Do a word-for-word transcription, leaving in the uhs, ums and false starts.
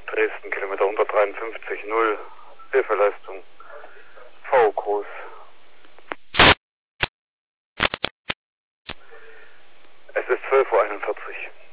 Dresden, Kilometer hundertdreiundfünfzig, null, Hilfeleistung, V groß. Es ist zwölf Uhr einundvierzig.